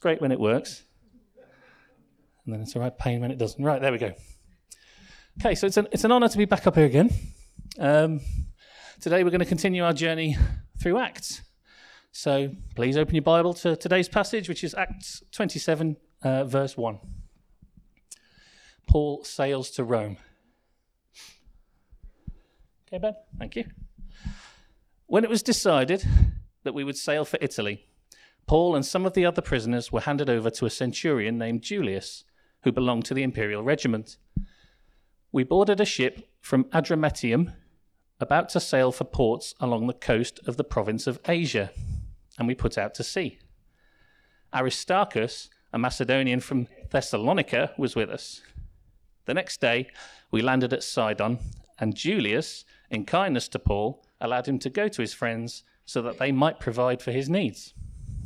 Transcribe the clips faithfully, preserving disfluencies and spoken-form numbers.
great when it works. And then it's a right pain when it doesn't. Right, there we go. Okay, so it's an, it's an honour to be back up here again. Um, today we're going to continue our journey through Acts. So please open your Bible to today's passage, which is Acts twenty-seven, uh, verse one. Paul sails to Rome. Okay, Ben, thank you. When it was decided that we would sail for Italy, Paul and some of the other prisoners were handed over to a centurion named Julius, who belonged to the imperial regiment. We boarded a ship from Adramyttium, about to sail for ports along the coast of the province of Asia, and we put out to sea. Aristarchus, a Macedonian from Thessalonica, was with us. The next day, we landed at Sidon, and Julius, in kindness to Paul, allowed him to go to his friends so that they might provide for his needs.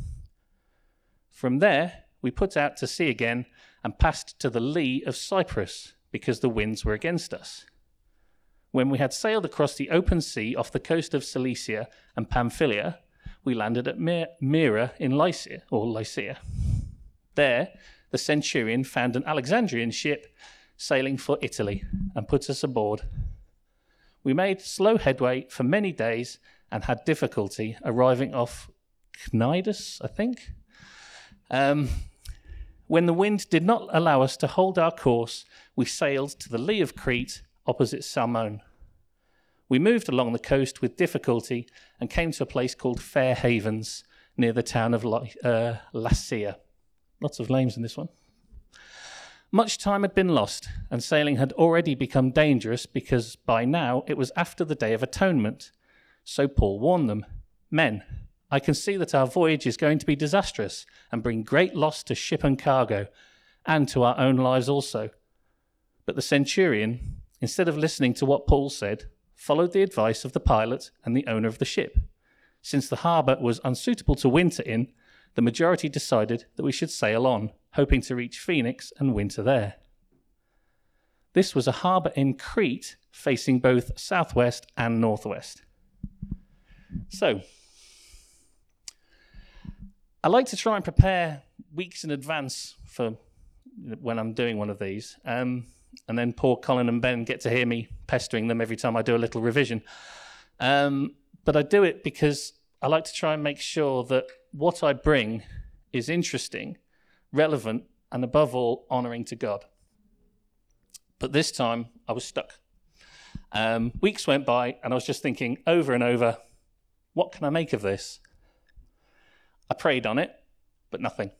From there, we put out to sea again and passed to the lee of Cyprus because the winds were against us. When we had sailed across the open sea off the coast of Cilicia and Pamphylia, we landed at Myra in Lycia, or Lycia. There, the centurion found an Alexandrian ship sailing for Italy and put us aboard. We made slow headway for many days and had difficulty arriving off Cnidus, I think. Um, when the wind did not allow us to hold our course, we sailed to the lee of Crete, opposite Salmone. We moved along the coast with difficulty and came to a place called Fair Havens, near the town of Ly- uh, Lasea. Lots of names in this one. Much time had been lost, and sailing had already become dangerous because by now it was after the Day of Atonement. So Paul warned them, "Men, I can see that our voyage is going to be disastrous and bring great loss to ship and cargo, and to our own lives also." But the centurion, instead of listening to what Paul said, followed the advice of the pilot and the owner of the ship. Since the harbour was unsuitable to winter in, the majority decided that we should sail on, hoping to reach Phoenix and winter there. This was a harbour in Crete, facing both southwest and northwest. So, I like to try and prepare weeks in advance for when I'm doing one of these. Um, and then poor Colin and Ben get to hear me pestering them every time I do a little revision. Um, but I do it because I like to try and make sure that what I bring is interesting, relevant, and above all, honouring to God. But this time, I was stuck. Um, weeks went by, and I was just thinking over and over, what can I make of this? I prayed on it, but nothing.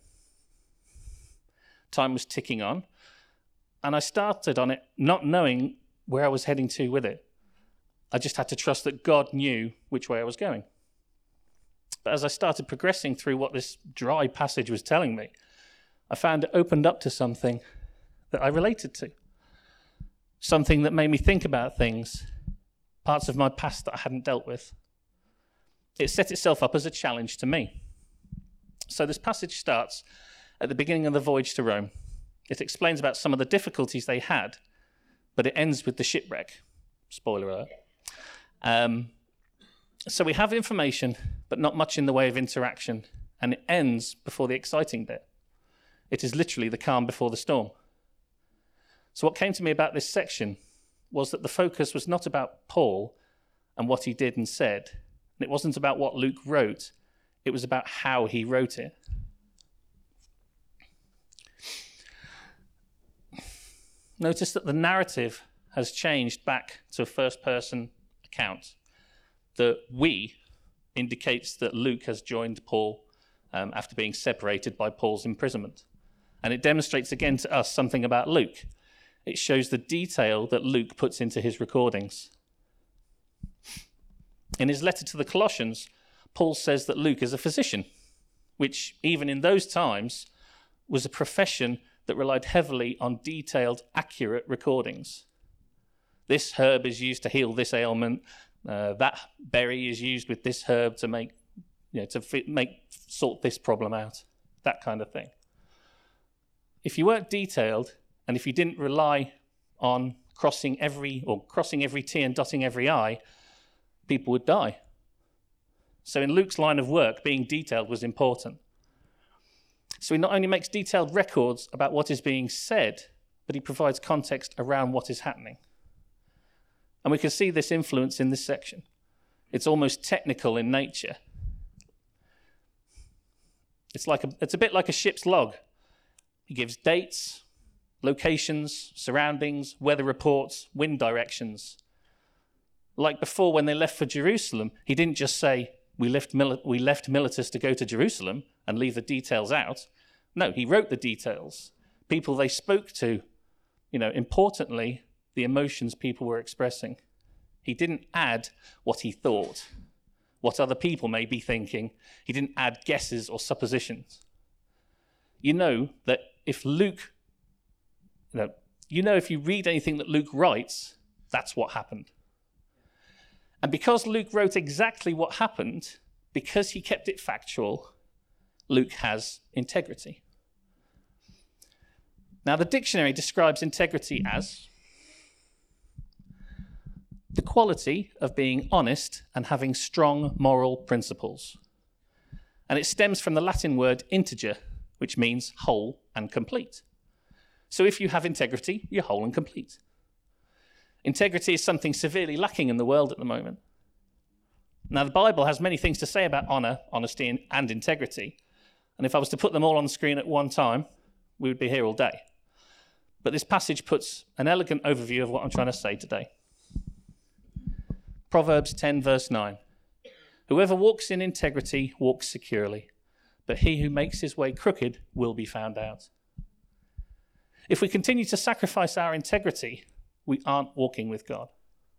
Time was ticking on, and I started on it not knowing where I was heading to with it. I just had to trust that God knew which way I was going. But as I started progressing through what this dry passage was telling me, I found it opened up to something that I related to. Something that made me think about things, parts of my past that I hadn't dealt with. It set itself up as a challenge to me. So this passage starts at the beginning of the voyage to Rome. It explains about some of the difficulties they had, but it ends with the shipwreck. Spoiler alert. Um, so we have information, but not much in the way of interaction, and it ends before the exciting bit. It is literally the calm before the storm. So what came to me about this section was that the focus was not about Paul and what he did and said, and it wasn't about what Luke wrote, it was about how he wrote it. Notice that the narrative has changed back to a first-person account. The we indicates that Luke has joined Paul um, after being separated by Paul's imprisonment. And it demonstrates again to us something about Luke. It shows the detail that Luke puts into his recordings. In his letter to the Colossians, Paul says that Luke is a physician, which even in those times was a profession that relied heavily on detailed, accurate recordings. This herb is used to heal this ailment. Uh, that berry is used with this herb to make, you know, to fit, make sort this problem out. That kind of thing. If you weren't detailed, and if you didn't rely on crossing every or crossing every T and dotting every I, people would die. So in Luke's line of work, being detailed was important. So he not only makes detailed records about what is being said, but he provides context around what is happening. And we can see this influence in this section. It's almost technical in nature. It's like a, it's a bit like a ship's log. He gives dates, locations, surroundings, weather reports, wind directions. Like before, when they left for Jerusalem, he didn't just say, we left, Mil- we left Miletus to go to Jerusalem and leave the details out. No, he wrote the details. People they spoke to, you know, importantly, the emotions people were expressing. He didn't add what he thought, what other people may be thinking. He didn't add guesses or suppositions. You know that if Luke, you know, you know if you read anything that Luke writes, that's what happened. And because Luke wrote exactly what happened, because he kept it factual, Luke has integrity. Now, the dictionary describes integrity as the quality of being honest and having strong moral principles. And it stems from the Latin word integer, which means whole and complete. So if you have integrity, you're whole and complete. Integrity is something severely lacking in the world at the moment. Now, the Bible has many things to say about honor, honesty, and integrity. And if I was to put them all on the screen at one time, we would be here all day. But this passage puts an elegant overview of what I'm trying to say today. Proverbs ten, verse nine. Whoever walks in integrity walks securely, but he who makes his way crooked will be found out. If we continue to sacrifice our integrity, we aren't walking with God.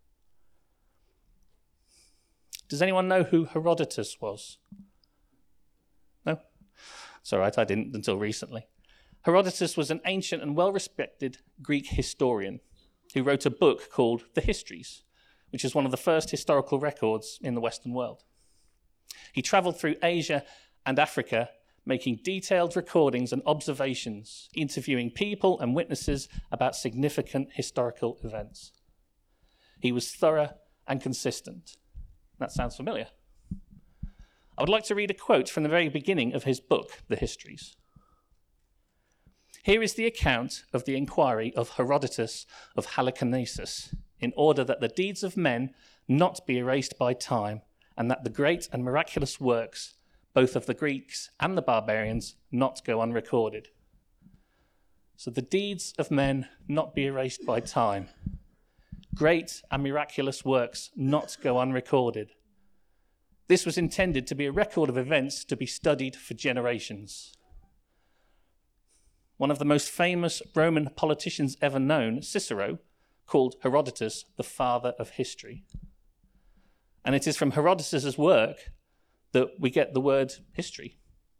Does anyone know who Herodotus was? No? It's all right, I didn't until recently. Herodotus was an ancient and well-respected Greek historian who wrote a book called The Histories, which is one of the first historical records in the Western world. He traveled through Asia and Africa, making detailed recordings and observations, interviewing people and witnesses about significant historical events. He was thorough and consistent. That sounds familiar. I would like to read a quote from the very beginning of his book, The Histories. Here is the account of the inquiry of Herodotus of Halicarnassus, in order that the deeds of men not be erased by time, and that the great and miraculous works, both of the Greeks and the barbarians, not go unrecorded. So the deeds of men not be erased by time. Great and miraculous works not go unrecorded. This was intended to be a record of events to be studied for generations. One of the most famous Roman politicians ever known, Cicero, called Herodotus the father of history. And it is from Herodotus' work that we get the word history.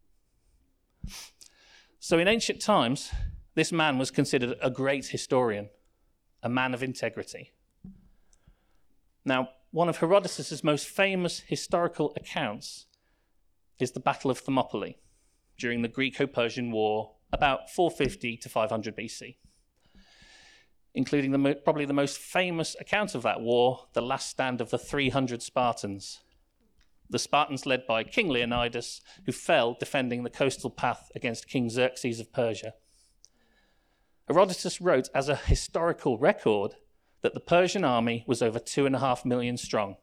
So in ancient times, this man was considered a great historian, a man of integrity. Now, one of Herodotus' most famous historical accounts is the Battle of Thermopylae during the Greco-Persian War, about four fifty to five hundred B C, including the mo- probably the most famous account of that war, the last stand of the three hundred Spartans. The Spartans led by King Leonidas, who fell defending the coastal path against King Xerxes of Persia. Herodotus wrote as a historical record that the Persian army was over two and a half million strong.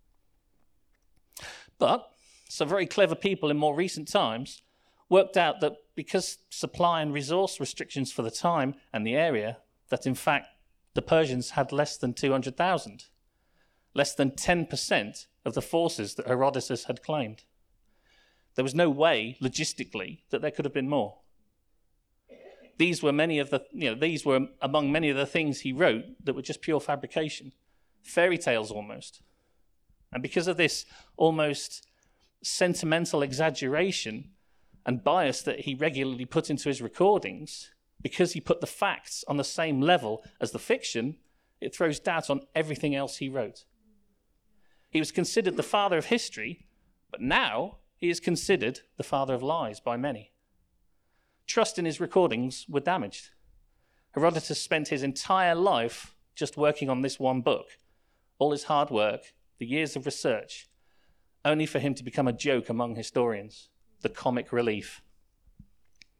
But some very clever people in more recent times worked out that because supply and resource restrictions for the time and the area, that in fact the Persians had less than two hundred thousand, less than ten percent of the forces that Herodotus had claimed. There was no way, logistically, that there could have been more. These were many of the, you know, these were among many of the things he wrote that were just pure fabrication, fairy tales almost. And because of this almost sentimental exaggeration and bias that he regularly put into his recordings, because he put the facts on the same level as the fiction, it throws doubt on everything else he wrote. He was considered the father of history, but now he is considered the father of lies by many. Trust in his recordings were damaged. Herodotus spent his entire life just working on this one book, all his hard work, the years of research, only for him to become a joke among historians, the comic relief.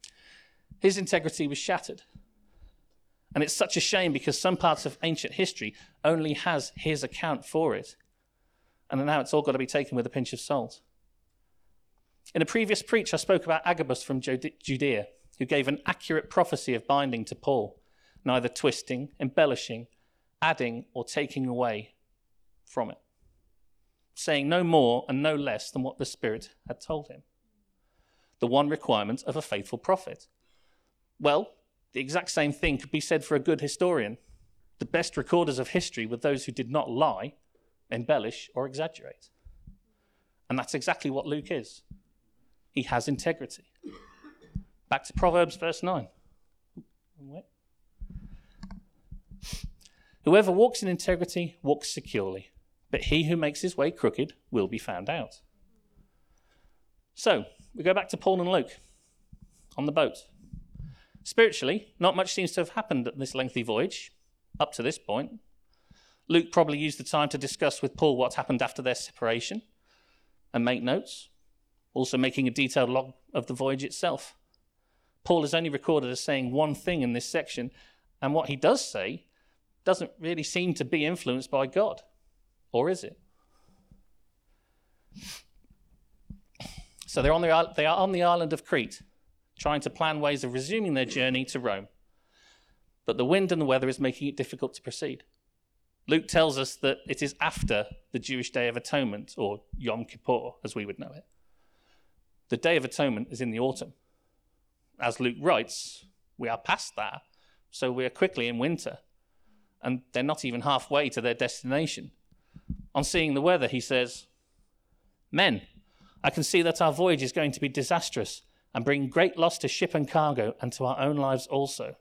His integrity was shattered. And it's such a shame because some parts of ancient history only has his account for it. And now it's all got to be taken with a pinch of salt. In a previous preach, I spoke about Agabus from Judea, who gave an accurate prophecy of binding to Paul, neither twisting, embellishing, adding, or taking away from it, saying no more and no less than what the Spirit had told him. The one requirement of a faithful prophet. Well, the exact same thing could be said for a good historian. The best recorders of history were those who did not lie, embellish, or exaggerate. And that's exactly what Luke is. He has integrity. Back to Proverbs verse nine. Whoever walks in integrity walks securely, but he who makes his way crooked will be found out. So, we go back to Paul and Luke on the boat. Spiritually, not much seems to have happened at this lengthy voyage, up to this point. Luke probably used the time to discuss with Paul what happened after their separation and make notes, also making a detailed log of the voyage itself. Paul is only recorded as saying one thing in this section, and what he does say doesn't really seem to be influenced by God, or is it? So they're on the, they are on the island of Crete, trying to plan ways of resuming their journey to Rome. But the wind and the weather is making it difficult to proceed. Luke tells us that it is after the Jewish Day of Atonement, or Yom Kippur, as we would know it. The Day of Atonement is in the autumn. As Luke writes, we are past that, so we are quickly in winter. And they're not even halfway to their destination. On seeing the weather, he says, "Men, I can see that our voyage is going to be disastrous and bring great loss to ship and cargo and to our own lives also."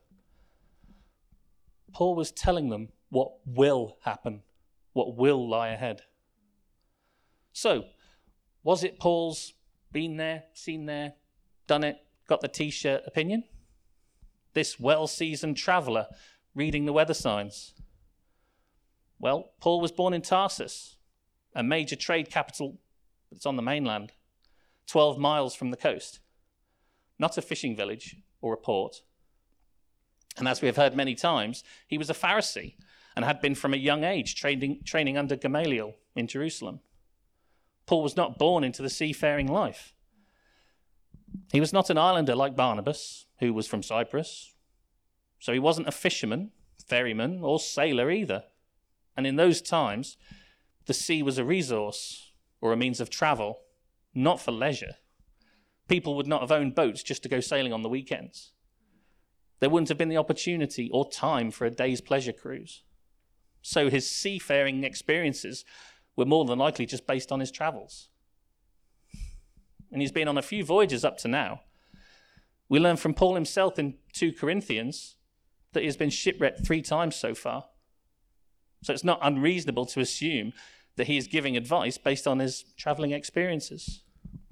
Paul was telling them what will happen, what will lie ahead. So, was it Paul's been there, seen there, done it, got the t-shirt opinion? This well-seasoned traveller reading the weather signs? Well, Paul was born in Tarsus, a major trade capital that's on the mainland, twelve miles from the coast. Not a fishing village or a port. And as we have heard many times, he was a Pharisee and had been from a young age training, training under Gamaliel in Jerusalem. Paul was not born into the seafaring life. He was not an islander like Barnabas, who was from Cyprus. So he wasn't a fisherman, ferryman, or sailor either. And in those times, the sea was a resource or a means of travel, not for leisure. People would not have owned boats just to go sailing on the weekends. There wouldn't have been the opportunity or time for a day's pleasure cruise. So his seafaring experiences were more than likely just based on his travels. And he's been on a few voyages up to now. We learn from Paul himself in Second Corinthians that he has been shipwrecked three times so far. So it's not unreasonable to assume that he is giving advice based on his traveling experiences.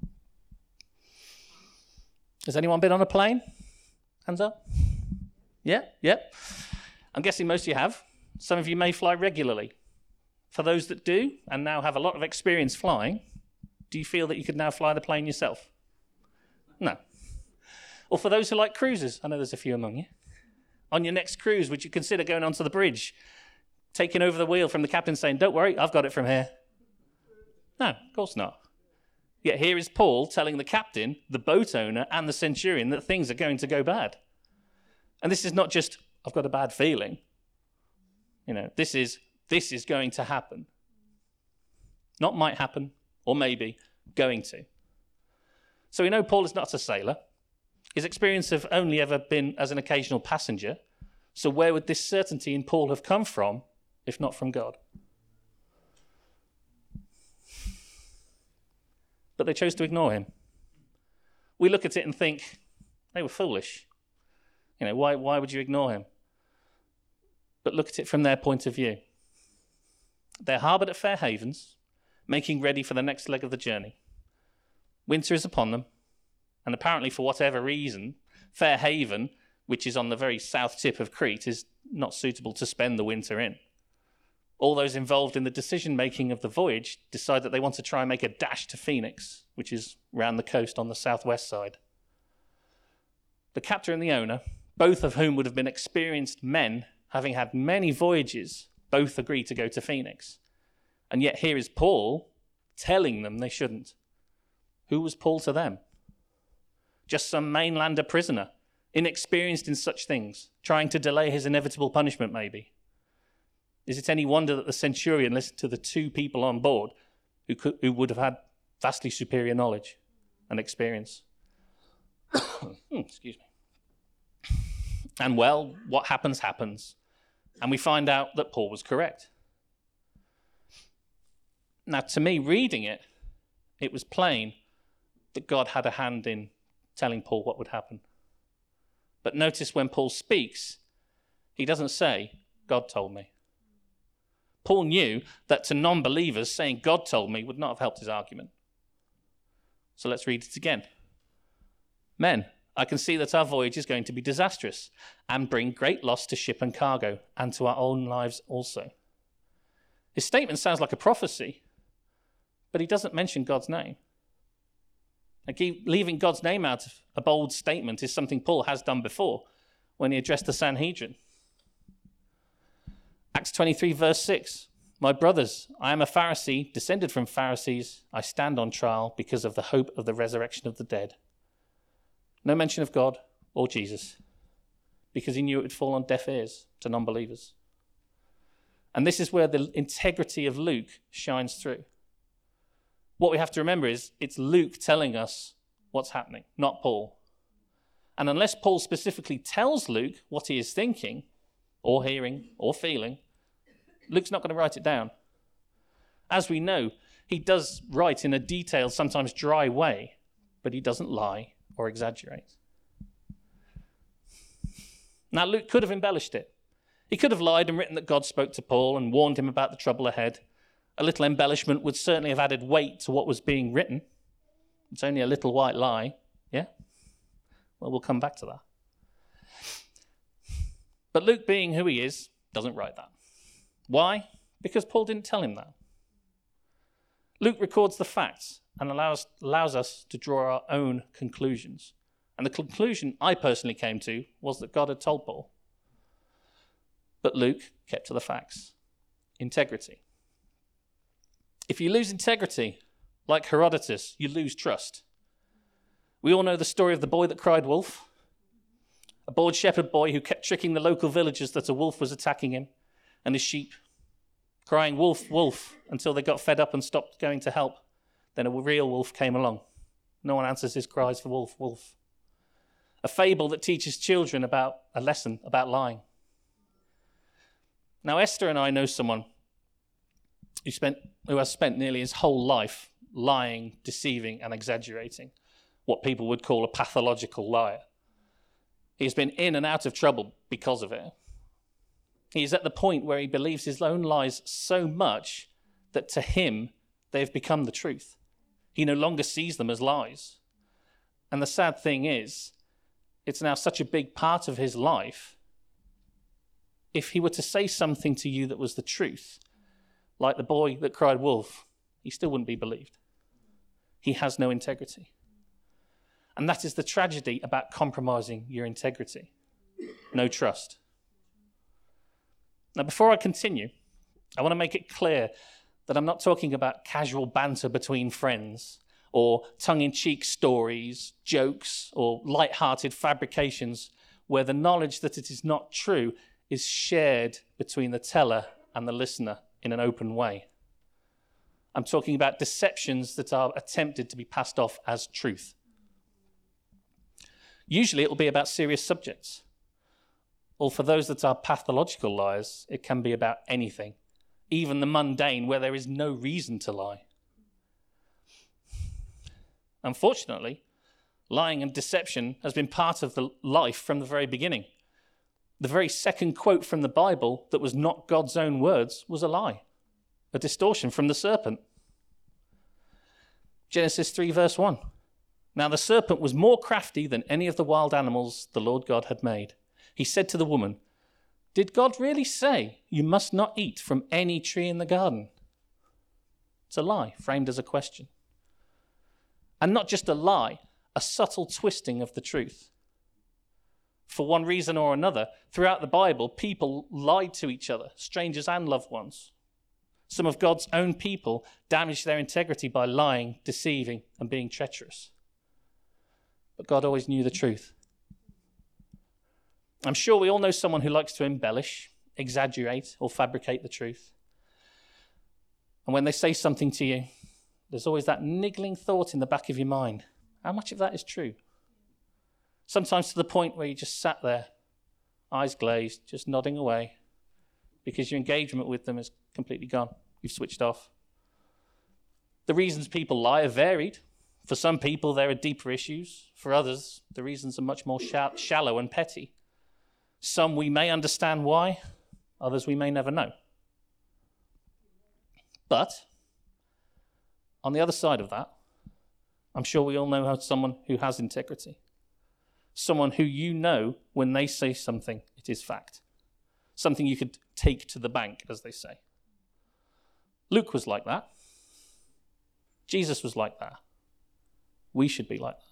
Has anyone been on a plane? Hands up. Yeah, yep. I'm guessing most of you have. Some of you may fly regularly. For those that do, and now have a lot of experience flying, do you feel that you could now fly the plane yourself? No. Or for those who like cruises, I know there's a few among you. On your next cruise, would you consider going onto the bridge, taking over the wheel from the captain saying, "Don't worry, I've got it from here"? No, of course not. Yet here is Paul telling the captain, the boat owner, and the centurion that things are going to go bad. And this is not just, "I've got a bad feeling." You know, this is, this is going to happen. Not might happen, or maybe, going to. So we know Paul is not a sailor. His experience have only ever been as an occasional passenger. So where would this certainty in Paul have come from, if not from God? But they chose to ignore him. We look at it and think, they were foolish. You know, why, why would you ignore him? But look at it from their point of view. They're harboured at Fair Havens, making ready for the next leg of the journey. Winter is upon them, and apparently for whatever reason, Fair Haven, which is on the very south tip of Crete, is not suitable to spend the winter in. All those involved in the decision-making of the voyage decide that they want to try and make a dash to Phoenix, which is round the coast on the southwest side. The captor and the owner, both of whom would have been experienced men, having had many voyages, both agree to go to Phoenix. And yet here is Paul telling them they shouldn't. Who was Paul to them? Just some mainlander prisoner, inexperienced in such things, trying to delay his inevitable punishment maybe. Is it any wonder that the centurion listened to the two people on board who, could, who would have had vastly superior knowledge and experience? Excuse me. And well, what happens, happens. And we find out that Paul was correct. Now, to me, reading it, it was plain that God had a hand in telling Paul what would happen. But notice when Paul speaks, he doesn't say, God told me. Paul knew that to non-believers, saying God told me would not have helped his argument. So let's read it again. Men, I can see that our voyage is going to be disastrous and bring great loss to ship and cargo and to our own lives also. His statement sounds like a prophecy, but he doesn't mention God's name. Like leaving God's name out of a bold statement is something Paul has done before when he addressed the Sanhedrin. Acts twenty-three, verse six. My brothers, I am a Pharisee, descended from Pharisees. I stand on trial because of the hope of the resurrection of the dead. No mention of God or Jesus, because he knew it would fall on deaf ears to non-believers. And this is where the integrity of Luke shines through. What we have to remember is it's Luke telling us what's happening, not Paul. And unless Paul specifically tells Luke what he is thinking or hearing or feeling, Luke's not going to write it down. As we know, he does write in a detailed, sometimes dry way, but he doesn't lie or exaggerate. Now, Luke could have embellished it. He could have lied and written that God spoke to Paul and warned him about the trouble ahead. A little embellishment would certainly have added weight to what was being written. It's only a little white lie, yeah? Well, we'll come back to that. But Luke, being who he is, doesn't write that. Why? Because Paul didn't tell him that. Luke records the facts and allows, allows us to draw our own conclusions. And the conclusion I personally came to was that God had told Paul. But Luke kept to the facts. Integrity. If you lose integrity, like Herodotus, you lose trust. We all know the story of the boy that cried wolf. A bored shepherd boy who kept tricking the local villagers that a wolf was attacking him and his sheep, crying wolf, wolf, until they got fed up and stopped going to help. Then a real wolf came along. No one answers his cries for wolf, wolf. A fable that teaches children about a lesson about lying. Now, Esther and I know someone who spent, who has spent nearly his whole life lying, deceiving, and exaggerating, what people would call a pathological liar. He's been in and out of trouble because of it. He's at the point where he believes his own lies so much that to him, they've become the truth. He no longer sees them as lies. And the sad thing is, it's now such a big part of his life. If he were to say something to you that was the truth, like the boy that cried wolf, he still wouldn't be believed. He has no integrity. And that is the tragedy about compromising your integrity. No trust. Now, before I continue, I want to make it clear that I'm not talking about casual banter between friends or tongue-in-cheek stories, jokes, or light-hearted fabrications where the knowledge that it is not true is shared between the teller and the listener in an open way. I'm talking about deceptions that are attempted to be passed off as truth. Usually it will be about serious subjects. Or for those that are pathological liars, it can be about anything, even the mundane where there is no reason to lie. Unfortunately, lying and deception has been part of the life from the very beginning. The very second quote from the Bible that was not God's own words was a lie, a distortion from the serpent. Genesis three, verse one. Now the serpent was more crafty than any of the wild animals the Lord God had made. He said to the woman, "Did God really say you must not eat from any tree in the garden?" It's a lie framed as a question. And not just a lie, a subtle twisting of the truth. for one reason or another, throughout the Bible, people lied to each other, strangers and loved ones. Some of God's own people damaged their integrity by lying, deceiving, and being treacherous. But God always knew the truth. I'm sure we all know someone who likes to embellish, exaggerate, or fabricate the truth. And when they say something to you, there's always that niggling thought in the back of your mind. How much of that is true? Sometimes to the point where you just sat there, eyes glazed, just nodding away, because your engagement with them is completely gone. You've switched off. The reasons people lie are varied. For some people, there are deeper issues. For others, the reasons are much more shallow and petty. Some we may understand why, others we may never know. But on the other side of that, I'm sure we all know how someone who has integrity. Someone who you know when they say something, it is fact. Something you could take to the bank, as they say. Luke was like that. Jesus was like that. We should be like that.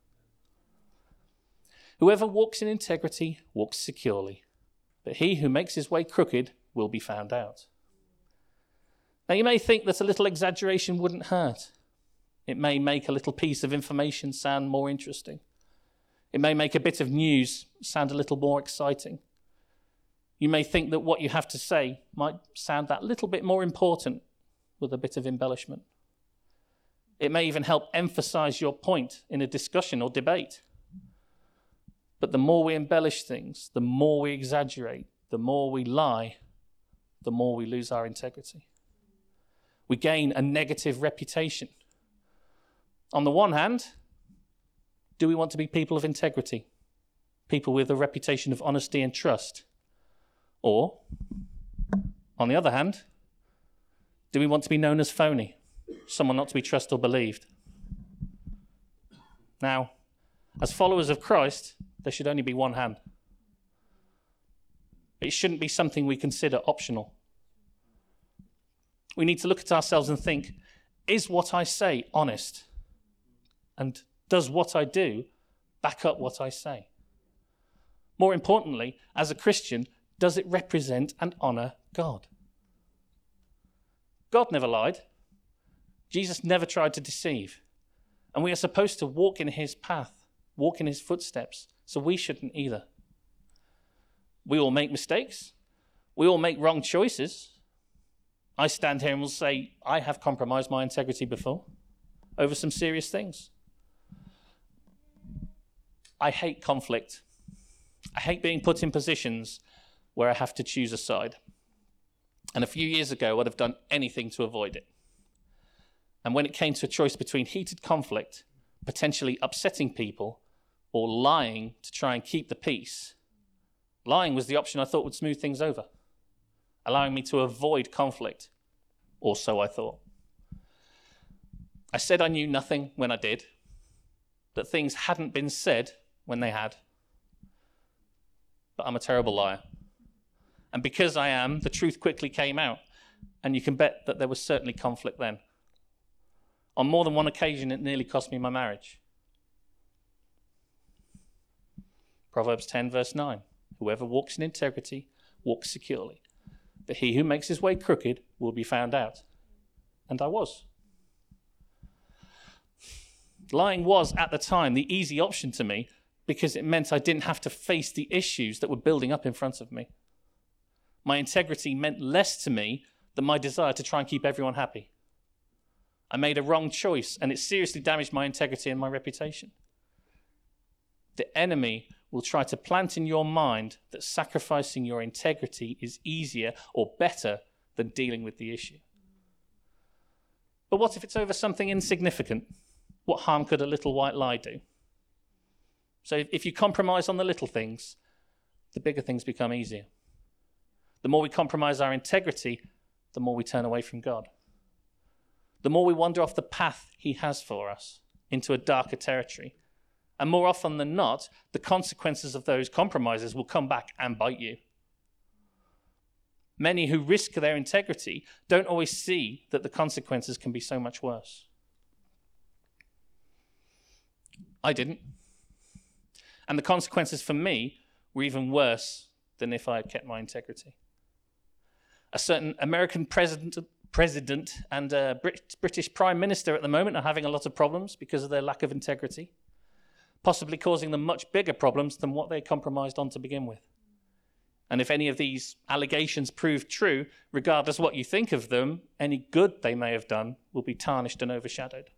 Whoever walks in integrity walks securely, but he who makes his way crooked will be found out. Now you may think that a little exaggeration wouldn't hurt. It may make a little piece of information sound more interesting. It may make a bit of news sound a little more exciting. You may think that what you have to say might sound that little bit more important with a bit of embellishment. It may even help emphasize your point in a discussion or debate. But the more we embellish things, the more we exaggerate, the more we lie, the more we lose our integrity. We gain a negative reputation. On the one hand, do we want to be people of integrity? People with a reputation of honesty and trust? Or, on the other hand, do we want to be known as phony? Someone not to be trusted or believed? Now, as followers of Christ, there should only be one hand. It shouldn't be something we consider optional. We need to look at ourselves and think, is what I say honest? And does what I do back up what I say? More importantly, as a Christian, does it represent and honor God? God never lied. Jesus never tried to deceive. And we are supposed to walk in his path, walk in his footsteps, so we shouldn't either. We all make mistakes. We all make wrong choices. I stand here and will say, I have compromised my integrity before over some serious things. I hate conflict. I hate being put in positions where I have to choose a side. And a few years ago, I'd have done anything to avoid it. And when it came to a choice between heated conflict, potentially upsetting people, or lying to try and keep the peace, lying was the option I thought would smooth things over, allowing me to avoid conflict, or so I thought. I said I knew nothing when I did, that things hadn't been said when they had. But I'm a terrible liar. And because I am, the truth quickly came out, and you can bet that there was certainly conflict then. On more than one occasion, it nearly cost me my marriage. Proverbs ten, verse nine. Whoever walks in integrity walks securely, but he who makes his way crooked will be found out. And I was. Lying was, at the time, the easy option to me because it meant I didn't have to face the issues that were building up in front of me. My integrity meant less to me than my desire to try and keep everyone happy. I made a wrong choice, and it seriously damaged my integrity and my reputation. The enemy will try to plant in your mind that sacrificing your integrity is easier or better than dealing with the issue. But what if it's over something insignificant? What harm could a little white lie do? So if you compromise on the little things, the bigger things become easier. The more we compromise our integrity, the more we turn away from God. The more we wander off the path he has for us into a darker territory. And more often than not, the consequences of those compromises will come back and bite you. Many who risk their integrity don't always see that the consequences can be so much worse. I didn't. And the consequences for me were even worse than if I had kept my integrity. A certain American president, president and a Brit- British Prime Minister at the moment are having a lot of problems because of their lack of integrity, possibly causing them much bigger problems than what they compromised on to begin with. And if any of these allegations prove true, regardless what you think of them, any good they may have done will be tarnished and overshadowed.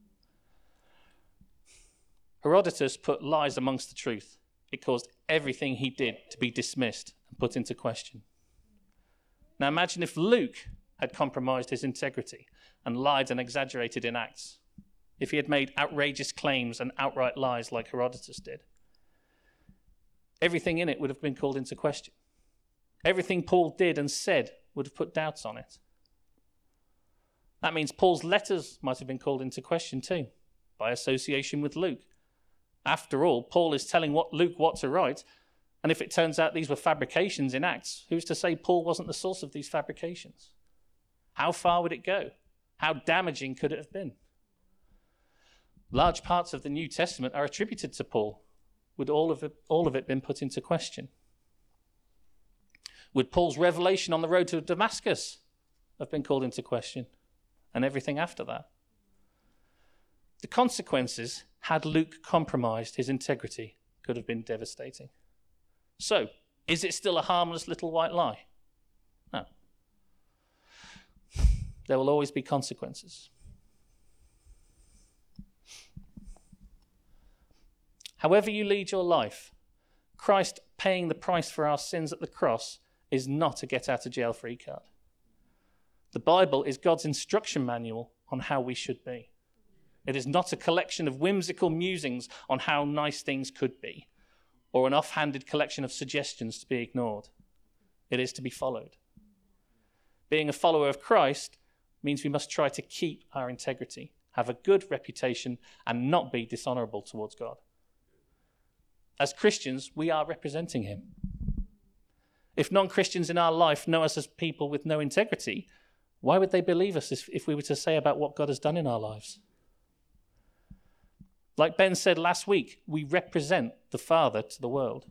Herodotus put lies amongst the truth. It caused everything he did to be dismissed and put into question. Now imagine if Luke had compromised his integrity and lied and exaggerated in Acts. If he had made outrageous claims and outright lies like Herodotus did. Everything in it would have been called into question. Everything Paul did and said would have put doubts on it. That means Paul's letters might have been called into question too, by association with Luke. After all, Paul is telling what Luke what to write, and if it turns out these were fabrications in Acts, who's to say Paul wasn't the source of these fabrications? How far would it go? How damaging could it have been? Large parts of the New Testament are attributed to Paul. Would all of it, all of it been put into question? Would Paul's revelation on the road to Damascus have been called into question? And everything after that? The consequences, had Luke compromised his integrity, could have been devastating. So, is it still a harmless little white lie? No. There will always be consequences. However you lead your life, Christ paying the price for our sins at the cross is not a get-out-of-jail-free card. The Bible is God's instruction manual on how we should be. It is not a collection of whimsical musings on how nice things could be, or an offhanded collection of suggestions to be ignored. It is to be followed. Being a follower of Christ means we must try to keep our integrity, have a good reputation, and not be dishonorable towards God. As Christians, we are representing him. If non-Christians in our life know us as people with no integrity, why would they believe us if, if we were to say about what God has done in our lives? Like Ben said last week, we represent the Father to the world.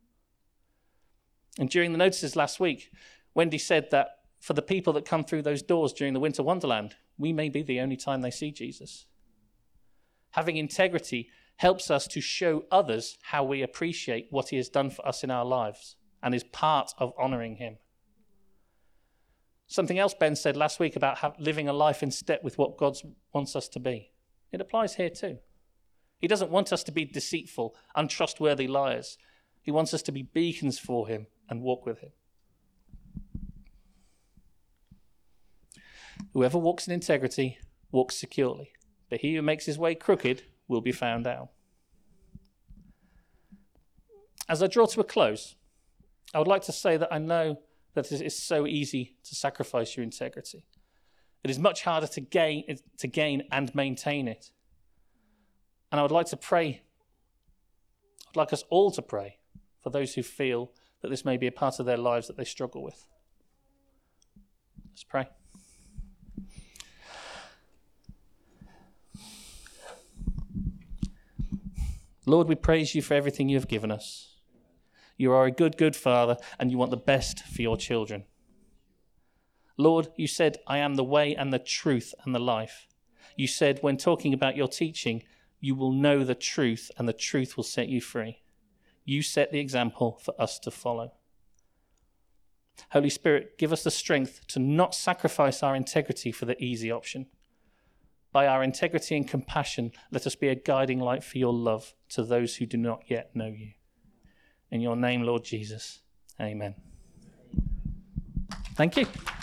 And during the notices last week, Wendy said that for the people that come through those doors during the Winter Wonderland, we may be the only time they see Jesus. Having integrity helps us to show others how we appreciate what he has done for us in our lives and is part of honoring him. Something else Ben said last week about how living a life in step with what God wants us to be. It applies here too. He doesn't want us to be deceitful, untrustworthy liars. He wants us to be beacons for him and walk with him. Whoever walks in integrity walks securely, but he who makes his way crooked will be found out. As I draw to a close, I would like to say that I know that it is so easy to sacrifice your integrity. It is much harder to gain, to gain and maintain it. And I would like to pray, I'd like us all to pray for those who feel that this may be a part of their lives that they struggle with. Let's pray. Lord, we praise you for everything you have given us. You are a good, good Father, and you want the best for your children. Lord, you said, I am the way and the truth and the life. You said, when talking about your teaching, you will know the truth, and the truth will set you free. You set the example for us to follow. Holy Spirit, give us the strength to not sacrifice our integrity for the easy option. By our integrity and compassion, let us be a guiding light for your love to those who do not yet know you. In your name, Lord Jesus, amen. Thank you.